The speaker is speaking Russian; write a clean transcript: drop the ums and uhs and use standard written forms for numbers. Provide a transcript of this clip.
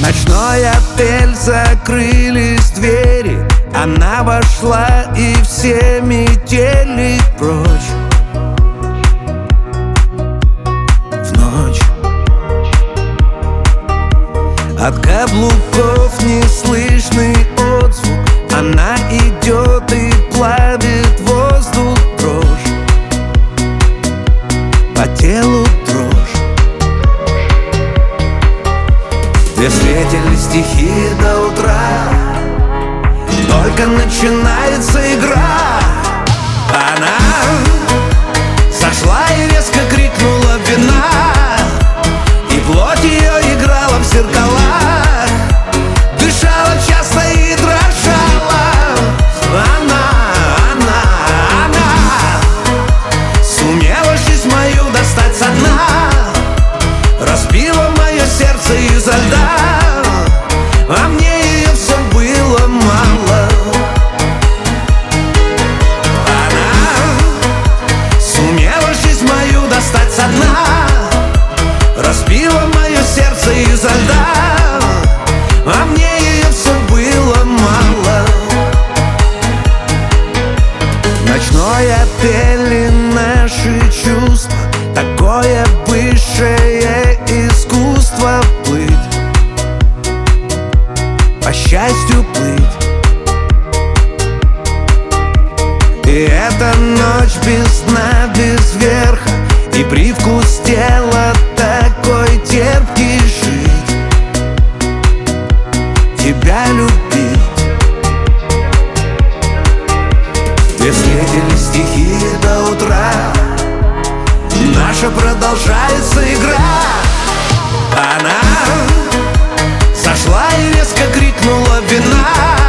ночной отель, закрылись двери. Она вошла и все метели прочь. В ночь от каблуков неслышный отзвук. Она идет и плавит воздух дрожь. По телу дрожь. Две встретились стихи до утра. Только начинается игра. Она сошла и резко крикнула вина, и плоть ее играла в зеркалах, дышала часто и дрожала. Она сумела жизнь мою достать со дна, разбила мое сердце изо льда, а мне ее все было мало. Она сумела жизнь мою достать со дна, разбила мое сердце изо льда, а мне ее все было мало. Ночной отель и наши чувства, такое высшее искусство плыть, по счастью плыть. И эта ночь без дна, без верха, и привкус тела такой терпкий. Жить, тебя любить. Две встретились стихи до утра. Наша продолжается игра. Она сошла и резко крикнула вина,